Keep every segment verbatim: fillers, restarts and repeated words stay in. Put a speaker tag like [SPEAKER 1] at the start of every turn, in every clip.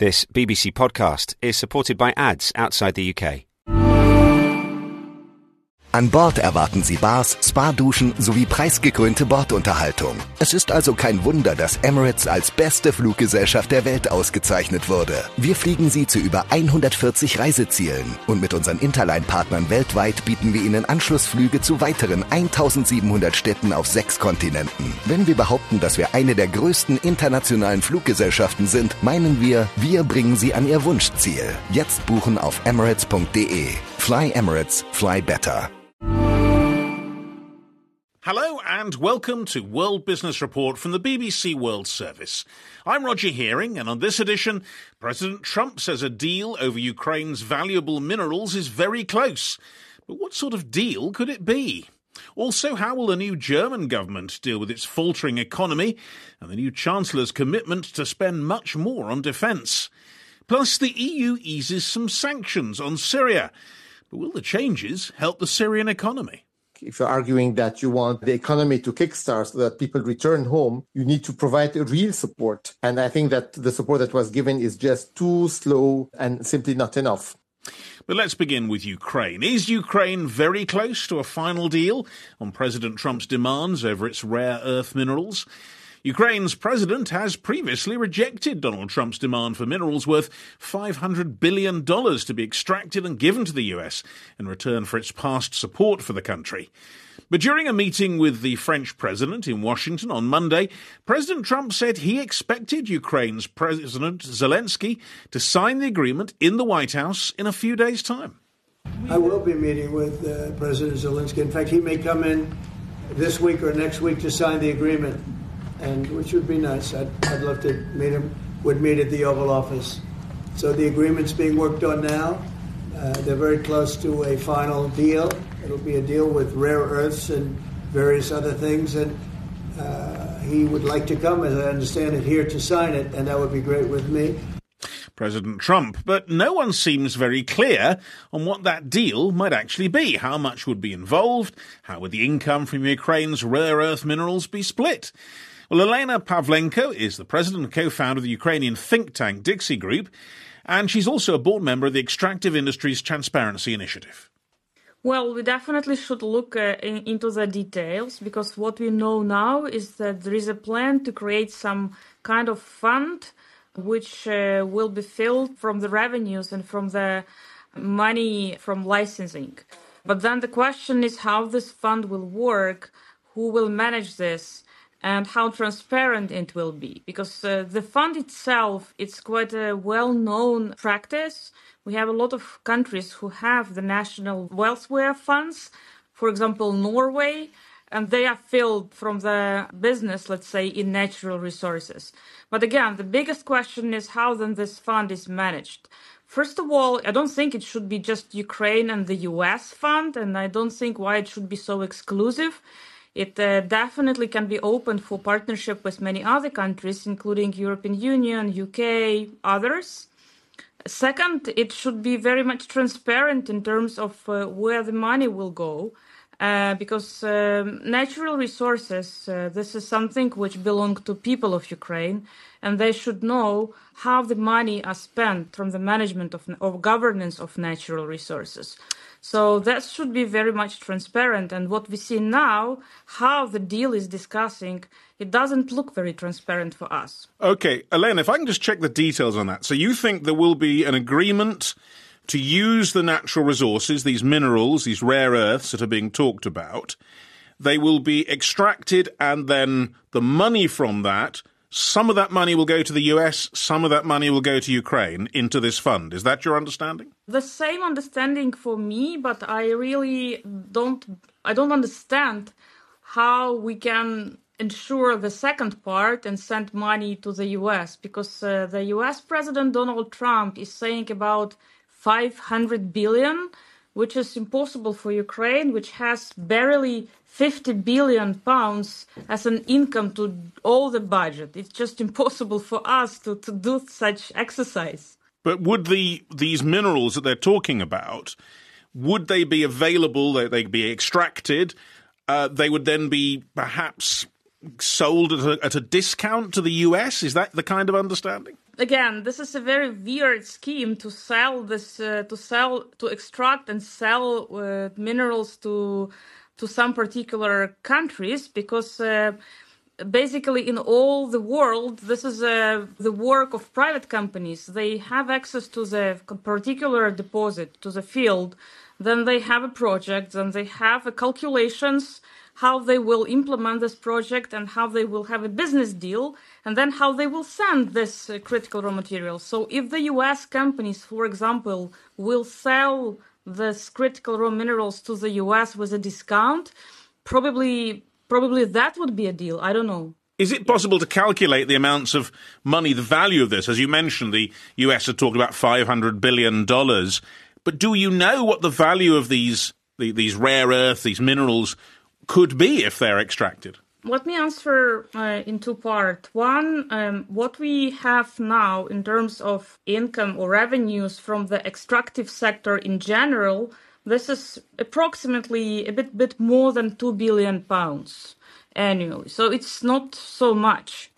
[SPEAKER 1] This B B C podcast is supported by ads outside the U K.
[SPEAKER 2] An Bord erwarten Sie Bars, Spa-Duschen sowie preisgekrönte Bordunterhaltung. Es ist also kein Wunder, dass Emirates als beste Fluggesellschaft der Welt ausgezeichnet wurde. Wir fliegen Sie zu über hundertvierzig Reisezielen und mit unseren Interline-Partnern weltweit bieten wir Ihnen Anschlussflüge zu weiteren eintausendsiebenhundert Städten auf sechs Kontinenten. Wenn wir behaupten, dass wir eine der größten internationalen Fluggesellschaften sind, meinen wir, wir bringen Sie an Ihr Wunschziel. Jetzt buchen auf emirates punkt de. Fly Emirates, fly better.
[SPEAKER 3] Hello and welcome to World Business Report from the B B C World Service. I'm Roger Hearing, and on this edition, President Trump says a deal over Ukraine's valuable minerals is very close. But what sort of deal could it be? Also, how will the new German government deal with its faltering economy and the new Chancellor's commitment to spend much more on defence? Plus, the E U eases some sanctions on Syria. But will the changes help the Syrian economy?
[SPEAKER 4] If you're arguing that you want the economy to kickstart so that people return home, you need to provide real support. And I think that the support that was given is just too slow and simply not enough.
[SPEAKER 3] But let's begin with Ukraine. Is Ukraine very close to a final deal on President Trump's demands over its rare earth minerals? Ukraine's president has previously rejected Donald Trump's demand for minerals worth five hundred billion dollars to be extracted and given to the U S in return for its past support for the country. But during a meeting with the French president in Washington on Monday, President Trump said he expected Ukraine's President Zelensky to sign the agreement in the White House in a few days' time.
[SPEAKER 5] I will be meeting with uh, President Zelensky. In fact, he may come in this week or next week to sign the agreement. And which would be nice. I'd, I'd love to meet him, would meet at the Oval Office. So the agreement's being worked on now. Uh, they're very close to a final deal. It'll be a deal with rare earths and various other things. And uh, he would like to come, as I understand it, here to sign it, and that would be great with me.
[SPEAKER 3] President Trump, but no one seems very clear on what that deal might actually be. How much would be involved? How would the income from Ukraine's rare earth minerals be split? Well, Elena Pavlenko is the president and co-founder of the Ukrainian think tank Dixie Group, and she's also a board member of the Extractive Industries Transparency Initiative.
[SPEAKER 6] Well, we definitely should look uh, in, into the details, because what we know now is that there is a plan to create some kind of fund which uh, will be filled from the revenues and from the money from licensing. But then the question is how this fund will work, who will manage this, and how transparent it will be. Because uh, the fund itself, it's quite a well-known practice. We have a lot of countries who have the national welfare funds, for example, Norway, and they are filled from the business, let's say, in natural resources. But again, the biggest question is how then this fund is managed. First of all, I don't think it should be just Ukraine and the U S fund, and I don't think why it should be so exclusive. It uh, definitely can be opened for partnership with many other countries, including European Union, U K, others. Second, it should be very much transparent in terms of uh, where the money will go, uh, because um, natural resources, uh, this is something which belongs to people of Ukraine, and they should know how the money are spent from the management of or governance of natural resources. So that should be very much transparent. And what we see now, how the deal is discussing, it doesn't look very transparent for us.
[SPEAKER 3] Okay, Elena, if I can just check the details on that. So you think there will be an agreement to use the natural resources, these minerals, these rare earths that are being talked about. They will be extracted, and then the money from that, some of that money will go to the U S, some of that money will go to Ukraine into this fund. Is that your understanding?
[SPEAKER 6] The same understanding for me, but I really don't, I don't understand how we can ensure the second part and send money to the U S, because uh, the U S President Donald Trump is saying about five hundred billion, which is impossible for Ukraine, which has barely fifty billion pounds as an income to all the budget. It's just impossible for us to, to do such exercise.
[SPEAKER 3] But would the these minerals that they're talking about, would they be available, they, they'd be extracted, uh, they would then be perhaps sold at a, at a discount to the U S? Is that the kind of understanding?
[SPEAKER 6] again, this is a very weird scheme to sell this, uh, to sell, to extract and sell uh, minerals to to some particular countries, because uh, basically in all the world, this is uh, the work of private companies. They have access to the particular deposit, to the field. Then they have a project, then they have a calculations how they will implement this project and how they will have a business deal, and then how they will send this uh, critical raw material. So if the U S companies, for example, will sell this critical raw minerals to the U S with a discount, probably probably that would be a deal. I don't know.
[SPEAKER 3] Is it possible to calculate the amounts of money, the value of this? As you mentioned, the U S are talking about five hundred billion dollars. But do you know what the value of these the, these rare earth, these minerals, could be if they're extracted?
[SPEAKER 6] Let me answer uh, in two parts. One, um, what we have now in terms of income or revenues from the extractive sector in general, this is approximately a bit, bit more than two billion pounds annually. So it's not so much.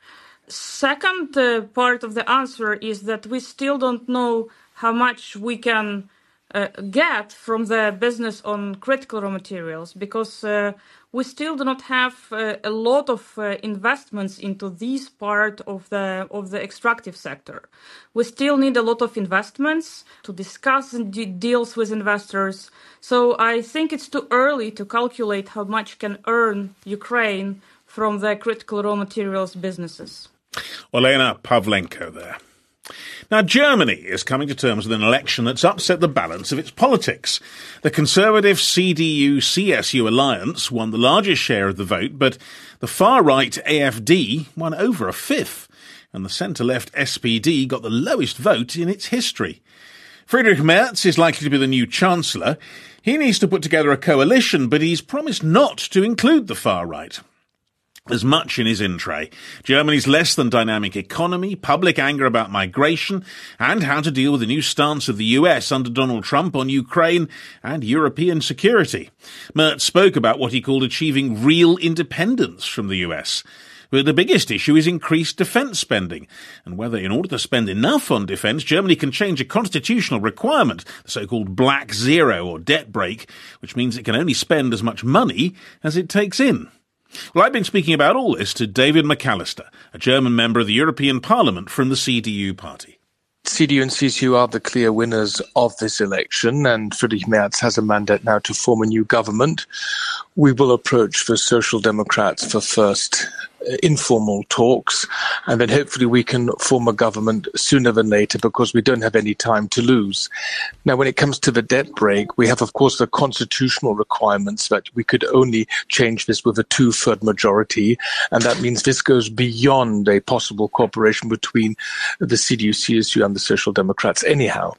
[SPEAKER 6] Second uh, part of the answer is that we still don't know how much we can uh, get from the business on critical raw materials, because uh, we still do not have uh, a lot of uh, investments into this part of the of the extractive sector. We still need a lot of investments to discuss d- deals with investors. So I think it's too early to calculate how much can earn Ukraine from the critical raw materials businesses.
[SPEAKER 3] Olena Pavlenko there. Now, Germany is coming to terms with an election that's upset the balance of its politics. The conservative C D U C S U alliance won the largest share of the vote, but the far-right A F D won over a fifth, and the centre-left S P D got the lowest vote in its history. Friedrich Merz is likely to be the new chancellor. He needs to put together a coalition, but he's promised not to include the far-right. There's much in his in tray. Germany's less than dynamic economy, public anger about migration, and how to deal with the new stance of the U S under Donald Trump on Ukraine and European security. Merz spoke about what he called achieving real independence from the U S. But the biggest issue is increased defence spending, and whether in order to spend enough on defence, Germany can change a constitutional requirement, the so-called black zero or debt break, which means it can only spend as much money as it takes in. Well, I've been speaking about all this to David McAllister, a German member of the European Parliament from the C D U party.
[SPEAKER 7] C D U and C S U are the clear winners of this election, and Friedrich Merz has a mandate now to form a new government. We will approach the Social Democrats for first uh, informal talks, and then hopefully we can form a government sooner than later, because we don't have any time to lose. Now, when it comes to the debt break, we have, of course, the constitutional requirements that we could only change this with a two-third majority, and that means this goes beyond a possible cooperation between the C D U, C S U and the Social Democrats anyhow.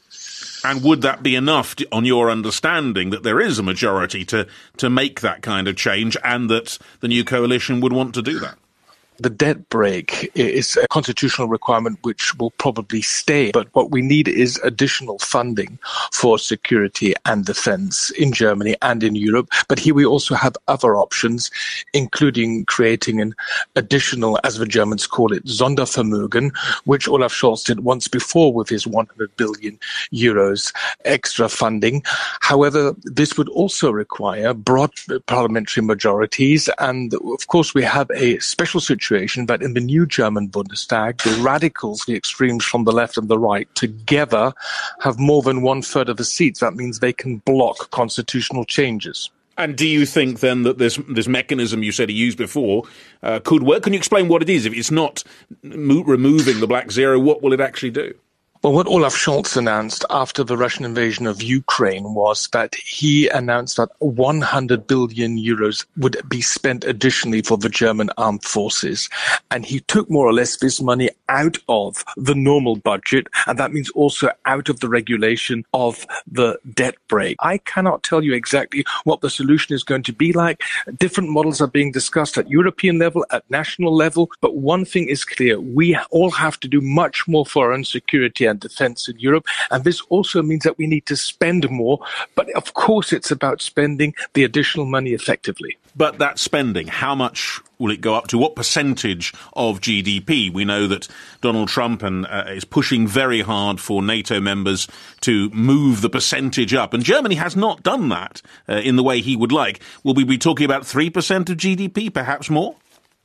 [SPEAKER 3] And would that be enough, to, on your understanding, that there is a majority to, to make that kind of change, and that the new coalition would want to do that?
[SPEAKER 7] The debt break is a constitutional requirement which will probably stay, but what we need is additional funding for security and defense in Germany and in Europe. But here we also have other options, including creating an additional, as the Germans call it, Sondervermögen, which Olaf Scholz did once before with his one hundred billion euros extra funding. However, this would also require broad parliamentary majorities, and of course we have a special situation that in the new German Bundestag, the radicals, the extremes from the left and the right, together have more than one third of the seats. That means they can block constitutional changes.
[SPEAKER 3] And do you think then that this this mechanism you said he used before uh, could work? Can you explain what it is? If it's not mo- removing the black zero, what will it actually do?
[SPEAKER 7] Well, what Olaf Scholz announced after the Russian invasion of Ukraine was that he announced that one hundred billion euros would be spent additionally for the German armed forces. And he took more or less this money out of the normal budget, and that means also out of the regulation of the debt break. I cannot tell you exactly what the solution is going to be like. Different models are being discussed at European level, at national level. But one thing is clear. We all have to do much more for our own security and defense in Europe. And this also means that we need to spend more. But of course, it's about spending the additional money effectively.
[SPEAKER 3] But that spending, how much will it go up to? What percentage of G D P? We know that Donald Trump and, uh, is pushing very hard for NATO members to move the percentage up. And Germany has not done that uh, in the way he would like. Will we be talking about three percent of G D P, perhaps more?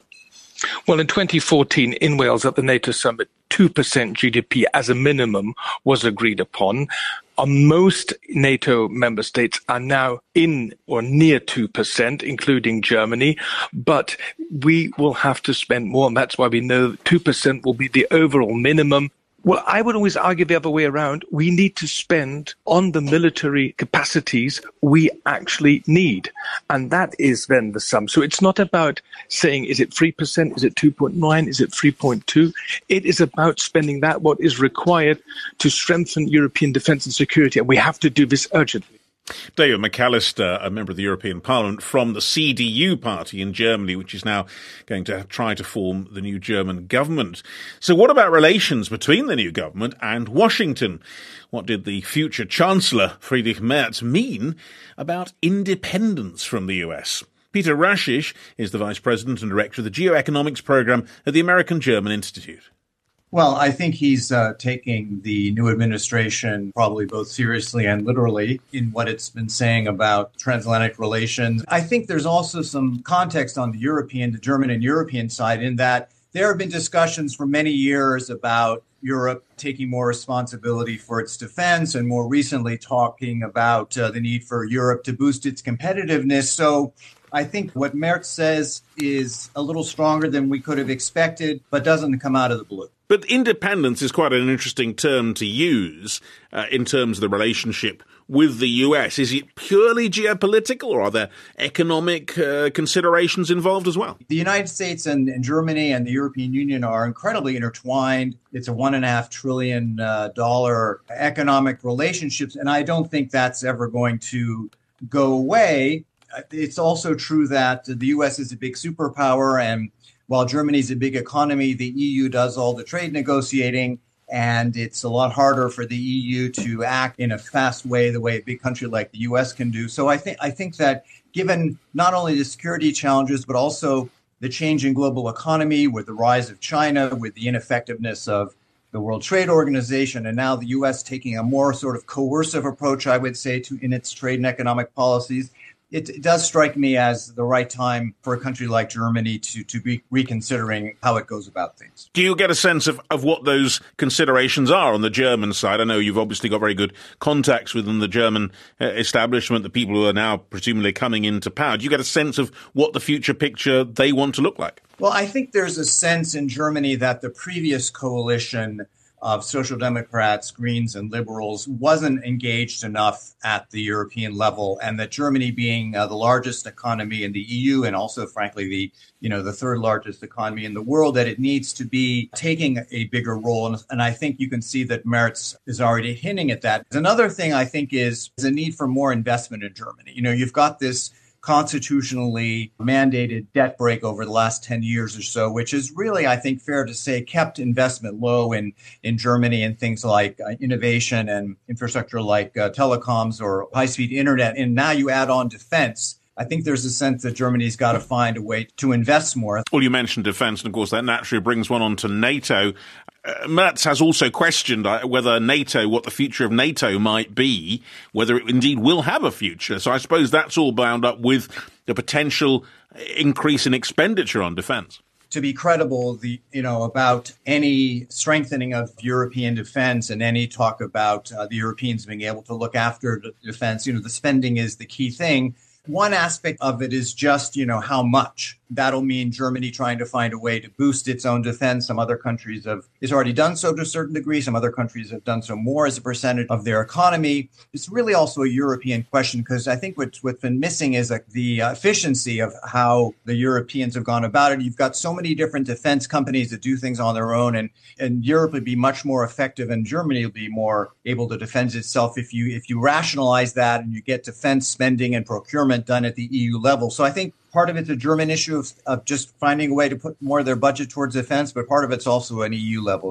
[SPEAKER 7] Well, in twenty fourteen, in Wales at the NATO summit, two percent G D P as a minimum was agreed upon. Uh, most NATO member states are now in or near two percent, including Germany, but we will have to spend more, and that's why we know two percent will be the overall minimum. Well, I would always argue the other way around. We need to spend on the military capacities we actually need. And that is then the sum. So it's not about saying, is it three percent? Is it two point nine? Is it three point two? It is about spending that, what is required to strengthen European defence and security. And we have to do this urgently.
[SPEAKER 3] David McAllister, a member of the European Parliament from the C D U party in Germany, which is now going to try to form the new German government. So what about relations between the new government and Washington? What did the future Chancellor, Friedrich Merz, mean about independence from the U S? Peter Rashish is the Vice President and Director of the Geoeconomics Program at the American-German Institute.
[SPEAKER 8] Well, I think he's uh, taking the new administration probably both seriously and literally in what it's been saying about transatlantic relations. I think there's also some context on the European, the German and European side in that there have been discussions for many years about Europe taking more responsibility for its defense and more recently talking about uh, the need for Europe to boost its competitiveness. So I think what Merz says is a little stronger than we could have expected, but doesn't come out of the blue.
[SPEAKER 3] But independence is quite an interesting term to use uh, in terms of the relationship with the U S. Is it purely geopolitical, or are there economic uh, considerations involved as well?
[SPEAKER 8] The United States and, and Germany and the European Union are incredibly intertwined. It's a one and a half trillion uh, dollar economic relationships, and I don't think that's ever going to go away. It's also true that the U S is a big superpower, and while Germany's a big economy, the E U does all the trade negotiating, and it's a lot harder for the E U to act in a fast way the way a big country like the U S can do. So I think I think that given not only the security challenges, but also the change in global economy with the rise of China, with the ineffectiveness of the World Trade Organization, and now the U S taking a more sort of coercive approach, I would say, to in its trade and economic policies, It, it does strike me as the right time for a country like Germany to, to be reconsidering how it goes about things.
[SPEAKER 3] Do you get a sense of, of what those considerations are on the German side? I know you've obviously got very good contacts within the German uh, establishment, the people who are now presumably coming into power. Do you get a sense of what the future picture they want to look like?
[SPEAKER 8] Well, I think there's a sense in Germany that the previous coalition of Social Democrats, Greens, and Liberals wasn't engaged enough at the European level, and that Germany, being uh, the largest economy in the E U and also, frankly, the you know the third largest economy in the world, that it needs to be taking a bigger role. And, and I think you can see that Merz is already hinting at that. Another thing I think is, is a need for more investment in Germany. You know, you've got this constitutionally mandated debt break over the last ten years or so, which is really, I think, fair to say, kept investment low in, in Germany in things like uh, innovation and infrastructure like uh, telecoms or high-speed internet. And now you add on defense. I think there's a sense that Germany's got to find a way to invest more.
[SPEAKER 3] Well, you mentioned defense, and of course that naturally brings one on to NATO. Uh, Merz has also questioned uh, whether NATO, what the future of NATO might be, whether it indeed will have a future. So I suppose that's all bound up with the potential increase in expenditure on defense.
[SPEAKER 8] To be credible, the you know about any strengthening of European defense and any talk about uh, the Europeans being able to look after defense, you know, the spending is the key thing. One aspect of it is just, you know, how much. That'll mean Germany trying to find a way to boost its own defense. Some other countries have has already done so to a certain degree. Some other countries have done so more as a percentage of their economy. It's really also a European question, because I think what's, what's been missing is like the efficiency of how the Europeans have gone about it. You've got so many different defense companies that do things on their own, and, and Europe would be much more effective, and Germany will be more able to defend itself if you if you rationalize that and you get defense spending and procurement done at the E U level. So I think part of it's a German issue of, of just finding a way to put more of their budget towards defense, but part of it's also an E U level issue.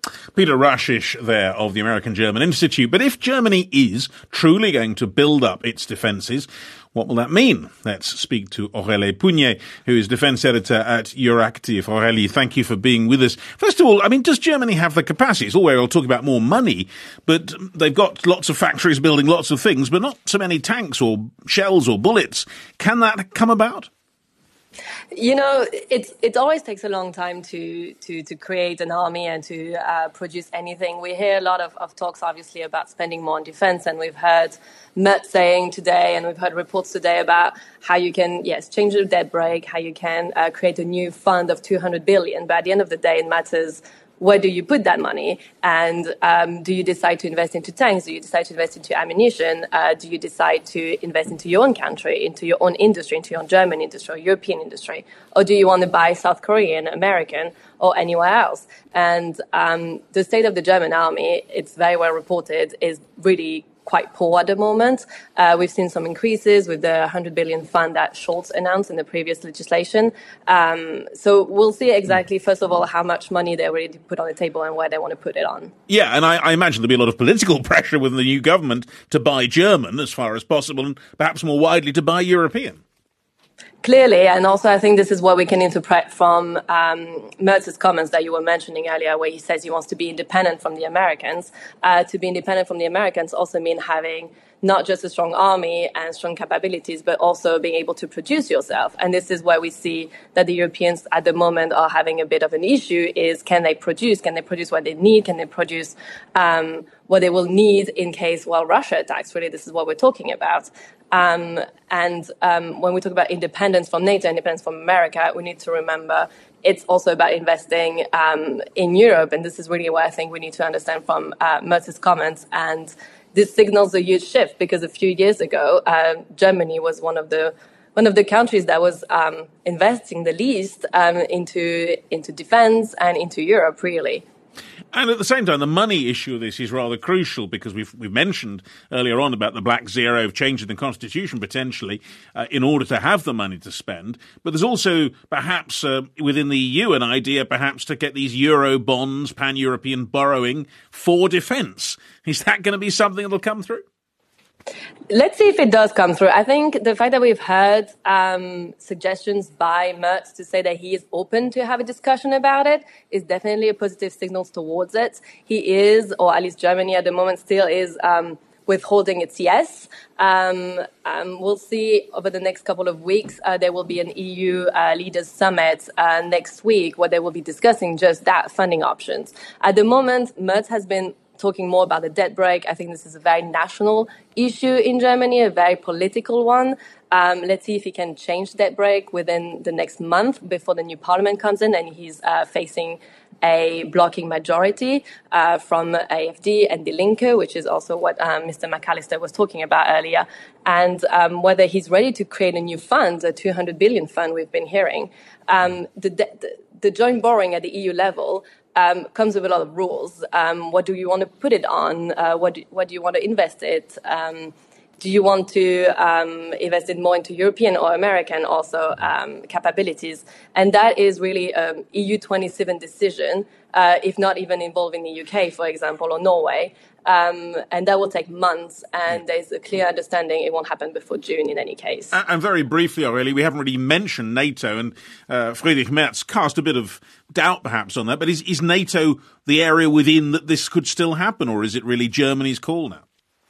[SPEAKER 3] Peter Rashish there of the American-German Institute. But if Germany is truly going to build up its defences, what will that mean? Let's speak to Aurélie Pougnet, who is defence editor at Euractiv. Aurélie, thank you for being with us. First of all, I mean, does Germany have the capacity? It's all very well talking about more money, but they've got lots of factories building lots of things, but not so many tanks or shells or bullets. Can that come about?
[SPEAKER 9] You know, it it always takes a long time to to, to create an army and to uh, produce anything. We hear a lot of, of talks, obviously, about spending more on defense, and we've heard Merz saying today, and we've heard reports today about how you can, yes, change the debt brake, how you can uh, create a new fund of two hundred billion. But at the end of the day, it matters where do you put that money? And um, do you decide to invest into tanks? Do you decide to invest into ammunition? Uh, do you decide to invest into your own country, into your own industry, into your own German industry or European industry? Or do you want to buy South Korean, American, or anywhere else? And um, the state of the German army, it's very well reported, is really quite poor at the moment. Uh, we've seen some increases with the one hundred billion fund that Scholz announced in the previous legislation. Um, so we'll see exactly, first of all, how much money they're ready to put on the table and where they want to put it on.
[SPEAKER 3] Yeah, and I, I imagine there'll be a lot of political pressure within the new government to buy German as far as possible and perhaps more widely to buy European.
[SPEAKER 9] Clearly, and also I think this is what we can interpret from um, Merz's comments that you were mentioning earlier, where he says he wants to be independent from the Americans. Uh, to be independent from the Americans also means having not just a strong army and strong capabilities, but also being able to produce yourself. And this is where we see that the Europeans at the moment are having a bit of an issue, is can they produce? Can they produce what they need? Can they produce um, what they will need in case, well, Russia attacks? Really, this is what we're talking about. Um, and um, when we talk about independence from NATO, independence from America, we need to remember it's also about investing um, in Europe. And this is really where I think we need to understand from uh, Merz's comments. And this signals a huge shift, because a few years ago, uh, Germany was one of the one of the countries that was um, investing the least um, into into defense and into Europe, really.
[SPEAKER 3] And at the same time, the money issue of this is rather crucial, because we've we've mentioned earlier on about the black zero of changing the constitution potentially uh, in order to have the money to spend. But there's also perhaps uh, within the E U an idea perhaps to get these euro bonds, pan-European borrowing for defence. Is that going to be something that will come through?
[SPEAKER 9] Let's see if it does come through. I think the fact that we've heard um, suggestions by Merz to say that he is open to have a discussion about it is definitely a positive signal towards it. He is, or at least Germany at the moment still is, um, withholding its yes. Um, um, we'll see over the next couple of weeks. Uh, there will be an E U uh, leaders summit uh, next week where they will be discussing just that, funding options. At the moment, Merz has been talking more about the debt brake. I think this is a very national issue in Germany, a very political one. Um, let's see if he can change debt brake within the next month before the new parliament comes in and he's uh, facing a blocking majority uh, from A F D and Die Linke, which is also what um, Mister McAllister was talking about earlier, and um, whether he's ready to create a new fund, a two hundred billion fund we've been hearing. Um, the, the, the joint borrowing at the E U level Um, comes with a lot of rules. Um, what do you want to put it on? Uh, what, do, what do you want to invest it? Um, do you want to um, invest it more into European or American also um, capabilities? And that is really an E U twenty-seven decision, uh, if not even involving the U K, for example, or Norway. Um, and that will take months, and there's a clear understanding it won't happen before June in any case.
[SPEAKER 3] And, and very briefly, Aurélie, we haven't really mentioned NATO, and uh, Friedrich Merz cast a bit of doubt perhaps on that, but is, is NATO the area within that this could still happen, or is it really Germany's call now?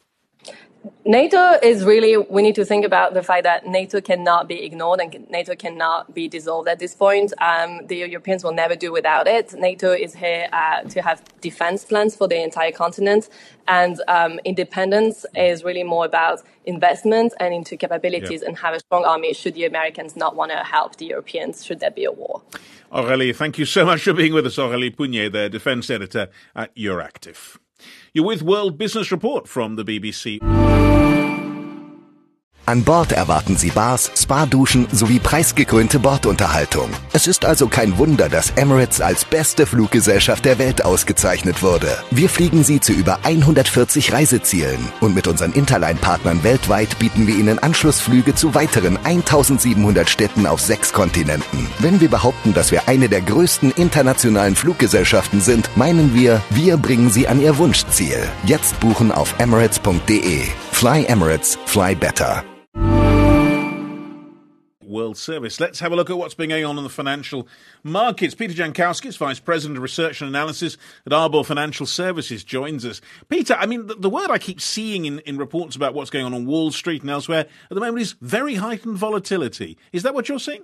[SPEAKER 9] NATO is really, we need to think about the fact that NATO cannot be ignored and NATO cannot be dissolved at this point. Um, the Europeans will never do without it. NATO is here uh, to have defense plans for the entire continent, and um, independence is really more about investment and into capabilities, yeah, and have a strong army should the Americans not want to help the Europeans, should there be a war.
[SPEAKER 3] Aurélie, thank you so much for being with us. Aurélie Pougnet, the defence editor at Euractiv. You're with World Business Report from the B B C.
[SPEAKER 2] An Bord erwarten Sie Bars, Spa-Duschen sowie preisgekrönte Bordunterhaltung. Es ist also kein Wunder, dass Emirates als beste Fluggesellschaft der Welt ausgezeichnet wurde. Wir fliegen Sie zu über hundertvierzig Reisezielen. Und mit unseren Interline-Partnern weltweit bieten wir Ihnen Anschlussflüge zu weiteren eintausendsiebenhundert Städten auf sechs Kontinenten. Wenn wir behaupten, dass wir eine der größten internationalen Fluggesellschaften sind, meinen wir, wir bringen Sie an Ihr Wunschziel. Jetzt buchen auf emirates punkt de. Fly Emirates, fly better.
[SPEAKER 3] World Service. Let's have a look at what's been going on in the financial markets. Peter Jankowskis, Vice President of Research and Analysis at Arbor Financial Services, joins us. Peter, I mean, the, the word I keep seeing in, in reports about what's going on on Wall Street and elsewhere at the moment is very heightened volatility. Is that what you're seeing?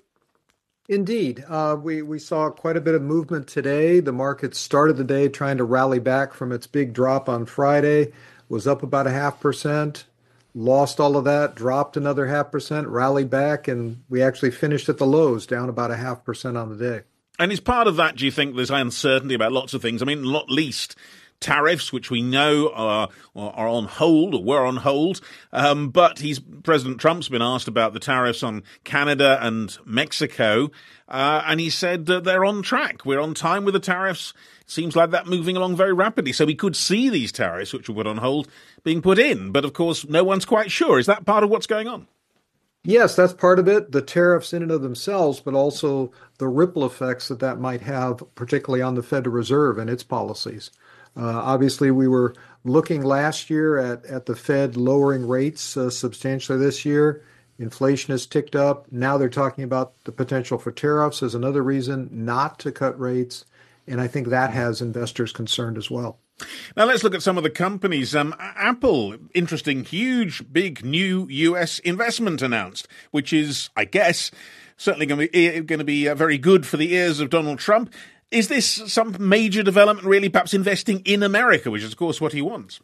[SPEAKER 10] Indeed. Uh, we, we saw quite a bit of movement today. The market started the day trying to rally back from its big drop on Friday, was up about a half percent. Lost all of that, dropped another half percent, rallied back, and we actually finished at the lows, down about a half percent on the day.
[SPEAKER 3] And is part of that, do you think, there's uncertainty about lots of things? I mean, not least tariffs, which we know are are on hold or were on hold. Um, but he's President Trump's been asked about the tariffs on Canada and Mexico, uh, and he said that they're on track. We're on time with the tariffs. Seems like that moving along very rapidly. So we could see these tariffs, which were put on hold, being put in. But of course, no one's quite sure. Is that part of what's going on?
[SPEAKER 10] Yes, that's part of it. The tariffs in and of themselves, but also the ripple effects that that might have, particularly on the Federal Reserve and its policies. Uh, obviously, we were looking last year at, at the Fed lowering rates uh, substantially this year. Inflation has ticked up. Now they're talking about the potential for tariffs as another reason not to cut rates. And I think that has investors concerned as well.
[SPEAKER 3] Now let's look at some of the companies. Um, Apple, interesting, huge, big new U S investment announced, which is, I guess, certainly going to be going to be uh, very good for the ears of Donald Trump. Is this some major development, really, perhaps investing in America, which is, of course, what he wants?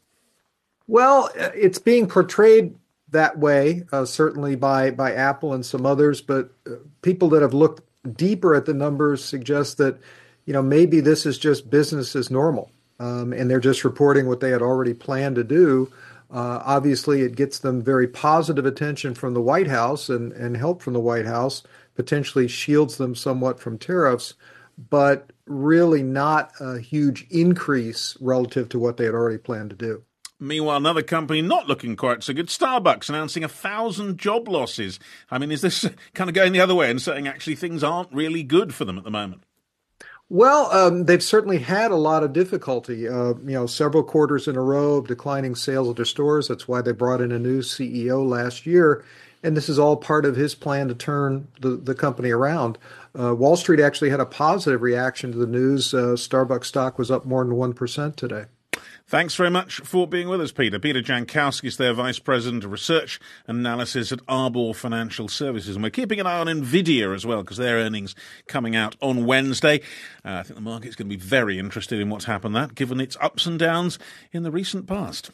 [SPEAKER 10] Well, it's being portrayed that way, uh, certainly by, by Apple and some others, but uh, people that have looked deeper at the numbers suggest that, you know, maybe this is just business as normal, um, and they're just reporting what they had already planned to do. Uh, obviously, it gets them very positive attention from the White House and, and help from the White House, potentially shields them somewhat from tariffs, but really not a huge increase relative to what they had already planned to do.
[SPEAKER 3] Meanwhile, another company not looking quite so good, Starbucks, announcing a thousand job losses. I mean, is this kind of going the other way and saying actually things aren't really good for them at the moment?
[SPEAKER 10] Well, um, they've certainly had a lot of difficulty, uh, you know, several quarters in a row of declining sales at their stores. That's why they brought in a new C E O last year. And this is all part of his plan to turn the, the company around. Uh, Wall Street actually had a positive reaction to the news. Uh, Starbucks stock was up more than one percent today.
[SPEAKER 3] Thanks very much for being with us, Peter. Peter Jankowskis, their Vice President of Research and Analysis at Arbor Financial Services. And we're keeping an eye on NVIDIA as well, because their earnings coming out on Wednesday. Uh, I think the market's going to be very interested in what's happened there, given its ups and downs in the recent past.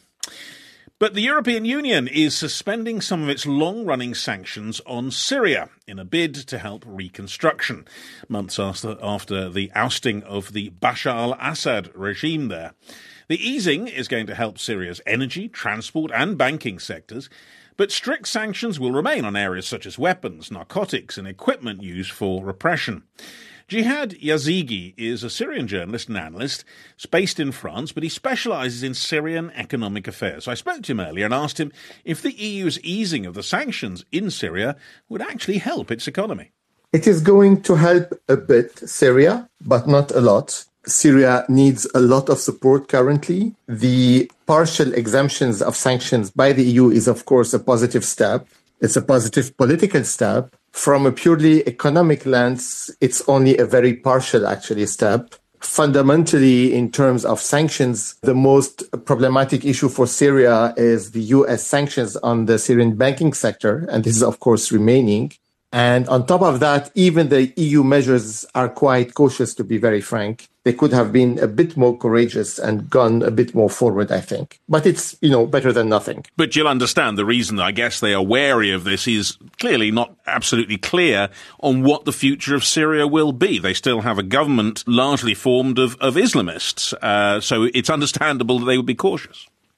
[SPEAKER 3] But the European Union is suspending some of its long-running sanctions on Syria in a bid to help reconstruction, months after, after the ousting of the Bashar al-Assad regime there. The easing is going to help Syria's energy, transport and banking sectors, but strict sanctions will remain on areas such as weapons, narcotics and equipment used for repression. Jihad Yazigi is a Syrian journalist and analyst. He's based in France, but he specialises in Syrian economic affairs. So I spoke to him earlier and asked him if the E U's easing of the sanctions in Syria would actually help its economy.
[SPEAKER 4] It is going to help a bit Syria, but not a lot. Syria needs a lot of support currently. The partial exemptions of sanctions by the E U is, of course, a positive step. It's a positive political step. From a purely economic lens, it's only a very partial, actually, step. Fundamentally, in terms of sanctions, the most problematic issue for Syria is the U S sanctions on the Syrian banking sector, and this is, of course, remaining. And on top of that, even the E U measures are quite cautious, to be very frank. They could have been a bit more courageous and gone a bit more forward, I think. But it's, you know, better than nothing.
[SPEAKER 3] But you'll understand the reason, I guess, they are wary of this is clearly not absolutely clear on what the future of Syria will be. They still have a government largely formed of, of Islamists. Uh, so it's understandable that they would be cautious.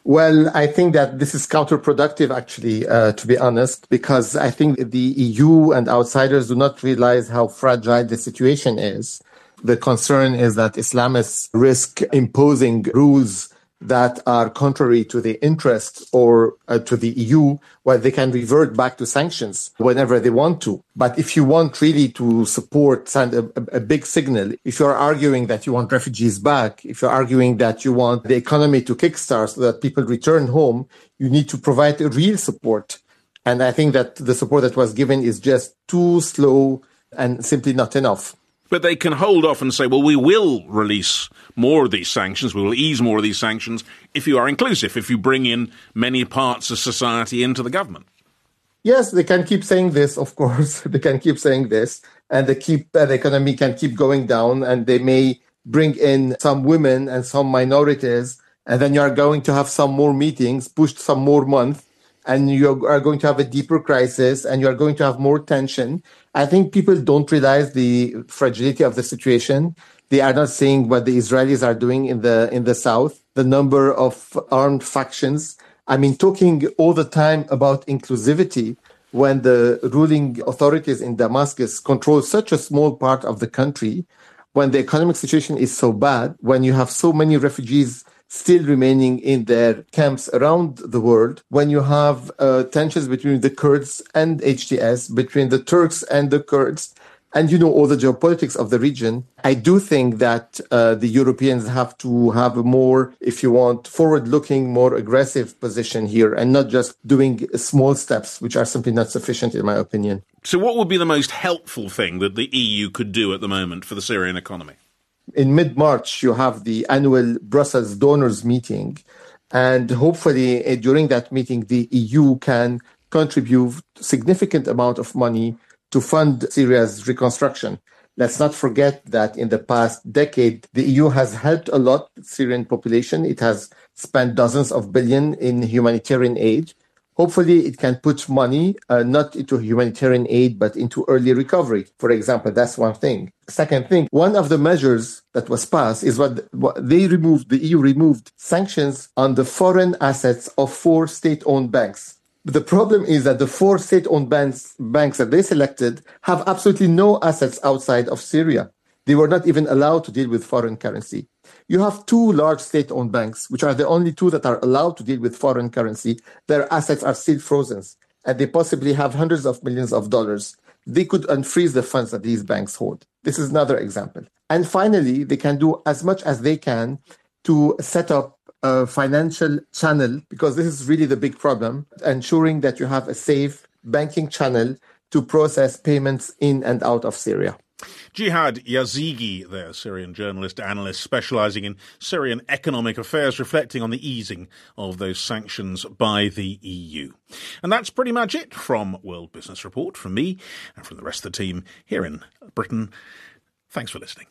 [SPEAKER 4] Well, I think that this is counterproductive, actually, uh, to be honest, because I think the E U and outsiders do not realize how fragile the situation is. The concern is that Islamists risk imposing rules that are contrary to the interests or uh, to the E U, where they can revert back to sanctions whenever they want to. But if you want really to support, send a, a big signal, if you're arguing that you want refugees back, if you're arguing that you want the economy to kickstart so that people return home, you need to provide a real support. And I think that the support that was given is just too slow and simply not enough.
[SPEAKER 3] But they can hold off and say, well, we will release more of these sanctions, we will ease more of these sanctions if you are inclusive, if you bring in many parts of society into the government.
[SPEAKER 4] Yes, they can keep saying this, of course. They can keep saying this, and they keep, uh, the economy can keep going down, and they may bring in some women and some minorities, and then you are going to have some more meetings, pushed some more months, and you are going to have a deeper crisis, and you are going to have more tension. I think people don't realize the fragility of the situation. They are not seeing what the Israelis are doing in the in the south, the number of armed factions. I mean, talking all the time about inclusivity when the ruling authorities in Damascus control such a small part of the country, when the economic situation is so bad, when you have so many refugees still remaining in their camps around the world, when you have uh, tensions between the Kurds and H T S, between the Turks and the Kurds, and you know all the geopolitics of the region, I do think that uh, the Europeans have to have a more, if you want, forward-looking, more aggressive position here, and not just doing small steps, which are simply not sufficient, in my opinion.
[SPEAKER 3] So what would be the most helpful thing that the E U could do at the moment for the Syrian economy?
[SPEAKER 4] In mid-March, you have the annual Brussels donors meeting, and hopefully uh, during that meeting, the E U can contribute significant amount of money to fund Syria's reconstruction. Let's not forget that in the past decade, the E U has helped a lot the Syrian population. It has spent dozens of billions in humanitarian aid. Hopefully, it can put money uh, not into humanitarian aid, but into early recovery. For example, that's one thing. Second thing, one of the measures that was passed is what, what they removed, the E U removed sanctions on the foreign assets of four state-owned banks. But the problem is that the four state-owned banks, banks that they selected have absolutely no assets outside of Syria. They were not even allowed to deal with foreign currency. You have two large state-owned banks, which are the only two that are allowed to deal with foreign currency. Their assets are still frozen, and they possibly have hundreds of millions of dollars. They could unfreeze the funds that these banks hold. This is another example. And finally, they can do as much as they can to set up a financial channel, because this is really the big problem, ensuring that you have a safe banking channel to process payments in and out of Syria.
[SPEAKER 3] Jihad Yazigi there, Syrian journalist, analyst specialising in Syrian economic affairs, reflecting on the easing of those sanctions by the E U. And that's pretty much it from World Business Report, from me and from the rest of the team here in Britain. Thanks for listening.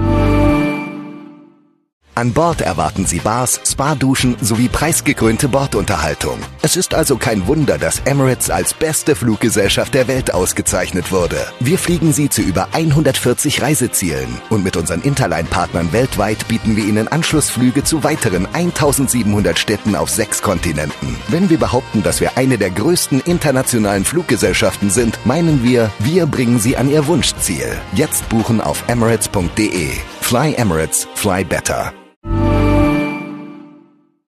[SPEAKER 2] An Bord erwarten Sie Bars, Spa-Duschen sowie preisgekrönte Bordunterhaltung. Es ist also kein Wunder, dass Emirates als beste Fluggesellschaft der Welt ausgezeichnet wurde. Wir fliegen Sie zu über hundertvierzig Reisezielen. Und mit unseren Interline-Partnern weltweit bieten wir Ihnen Anschlussflüge zu weiteren eintausendsiebenhundert Städten auf sechs Kontinenten. Wenn wir behaupten, dass wir eine der größten internationalen Fluggesellschaften sind, meinen wir, wir bringen Sie an Ihr Wunschziel. Jetzt buchen auf emirates punkt de. Fly Emirates, fly better.